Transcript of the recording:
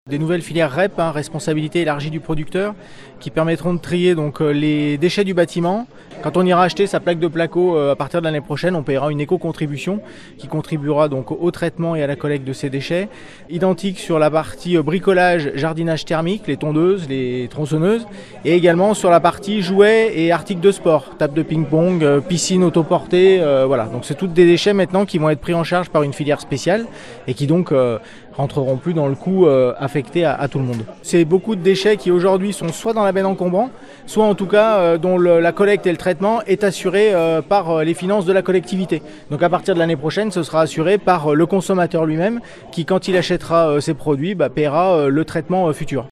Des nouvelles filières REP, responsabilité élargie du producteur, qui permettront de trier donc les déchets du bâtiment. Quand on ira acheter sa plaque de placo à partir de l'année prochaine, on paiera une éco-contribution qui contribuera donc au traitement et à la collecte de ces déchets. Identique sur la partie bricolage, jardinage thermique, les tondeuses, les tronçonneuses, et également sur la partie jouets et articles de sport, table de ping-pong, piscine autoportée, voilà. Donc c'est toutes des déchets maintenant qui vont être pris en charge par une filière spéciale et qui donc rentreront plus dans le coût affecté à tout le monde. C'est beaucoup de déchets qui aujourd'hui sont soit dans la benne encombrant, soit en tout cas dont la collecte et le traitement est assuré par les finances de la collectivité. Donc à partir de l'année prochaine, ce sera assuré par le consommateur lui-même qui, quand il achètera ses produits, paiera le traitement futur.